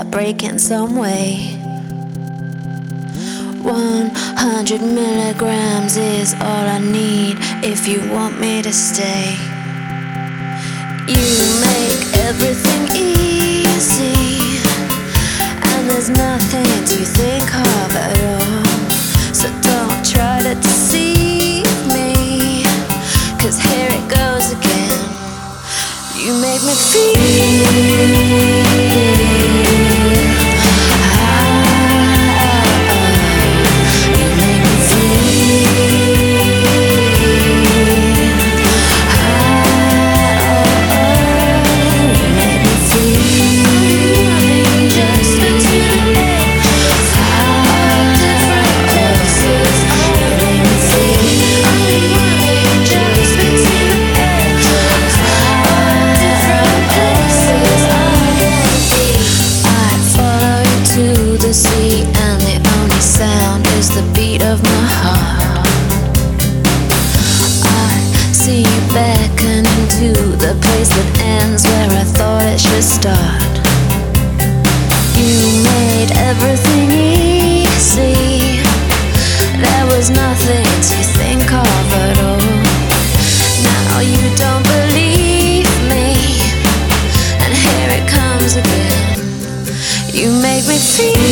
that break in some way. 100 milligrams is all I need if you want me to stay. You make everything easy, and there's nothing to think of at all. So don't try to deceive me, 'cause here it goes again. You make me feel the beat of my heart. I see you beckoning to the place that ends where I thought it should start. You made everything easy, there was nothing to think of at all. Now you don't believe me, and here it comes again. You make me feel